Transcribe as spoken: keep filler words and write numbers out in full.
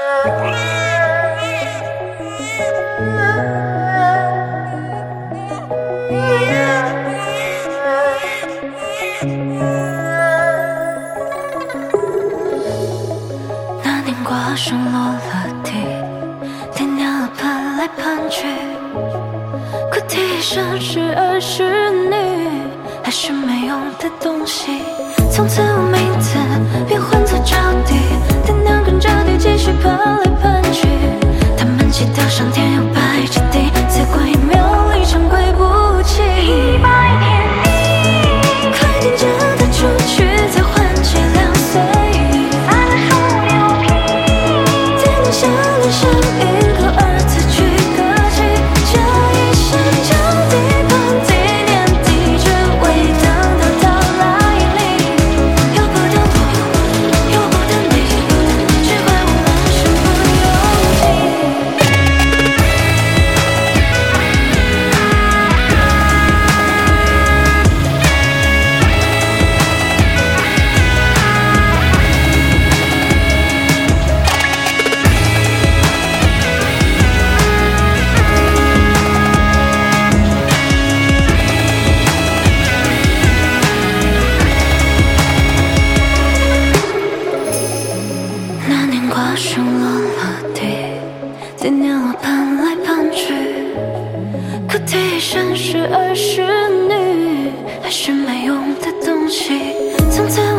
那年瓜上落了地，爹娘了攀来攀去，可提升是儿是女，还是没用的东西。从此无名字变换作招娣，爹娘跟着地继续攀来攀去，他们祈祷上天有白着地，结果一秒里常归不起。一把一片地，快点着它出去，再换起两岁。翻了树牛皮，爹娘下了声音，靠儿子去歌曲，这一生将地盘地点地址，为等到到来临。由不得我，由不得你，只怪我们身不由己。那年瓜上落了地，爹娘了攀来攀去，可提升是儿是女，还是没用的东西。从此